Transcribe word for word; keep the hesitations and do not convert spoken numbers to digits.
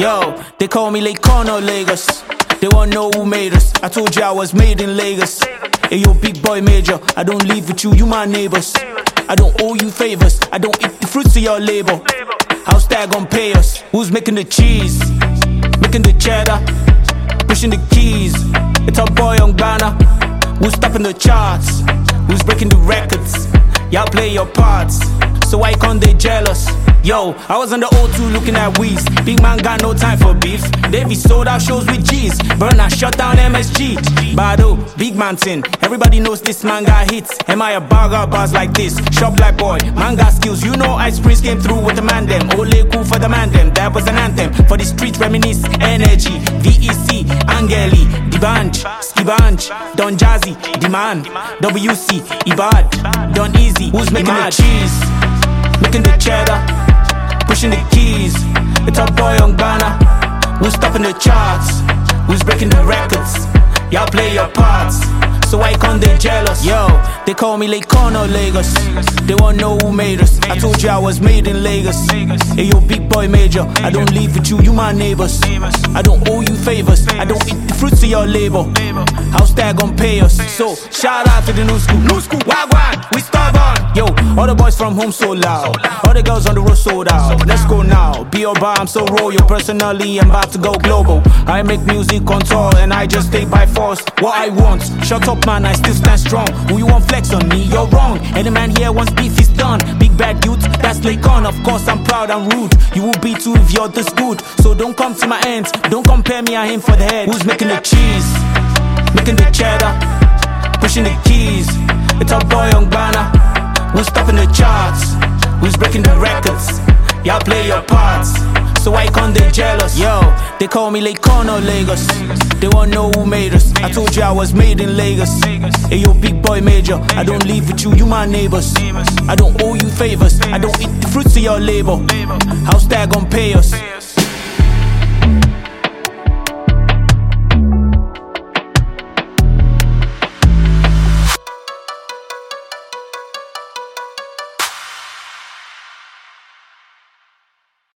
Yo, they call me Lake Corner, Lagos. They wanna know who made us. I told you I was made in Lagos. Hey yo, big boy major, I don't live with you, you my neighbors. I don't owe you favors, I don't eat the fruits of your labor. How's that gon' pay us? Who's making the cheese? Making the cheddar? Pushing the keys? It's our boy on Ghana. Who's stopping the charts? Who's breaking the records? Y'all play your parts, so why can't they jealous? Yo, I was on the O two looking at Weez. Big man got no time for beef. Davey sold out shows with G's. Burner shut down M S G. Bado, big man thing. Everybody knows this man got hits. Am I a bagger bars like this? Shop like boy, man got skills. You know Ice Prince came through with the man them. Ole cool for the man them. That was an anthem for the streets, reminisce. Energy, V E C, Angeli, Dibanj, Skibanj, Don Jazzy, Demand, W C, Ibad, Don Easy. Who's making the cheese? Making the cheddar? Pushing the keys, it's our boy on Ghana. Who's stopping the charts? Who's breaking the records? Y'all play your parts, so why can't they jealous? Yo, they call me Lake Corner, Lagos. They wanna know who made us. I told you I was made in Lagos. Hey yo, big boy major, I don't live with you, you my neighbors. I don't owe you favors, I don't eat the fruits of your labor. How's that gon' pay us? So, shout out to the new school. New school, wagwan, we stubborn. Yo, all the boys from home so loud. All the girls on the road sold out. Let's go now, be your bar, I'm so royal. Personally, I'm about to go global. I make music on tour and I just take by force what I want. Shut up man, I still stand strong. Who you want flex on me? You're wrong. Any man here wants beef is done. Big bad youth, that's Lake on. Of course I'm proud and rude. You will be too if you're this good. So don't come to my ends, don't compare me and him for the head. Who's making the cheese? Making the cheddar? Pushing the keys? It's our boy on Ghana. Who's stopping the charts? Who's breaking the records? Y'all play your parts, so why can't they jealous? Yo, they call me Lake Corner, Lagos. They wanna know who made us. I told you I was made in Lagos. Hey yo, big boy major, I don't live with you, you my neighbors. I don't owe you favors, I don't eat the fruits of your labor. How's that gon' pay us?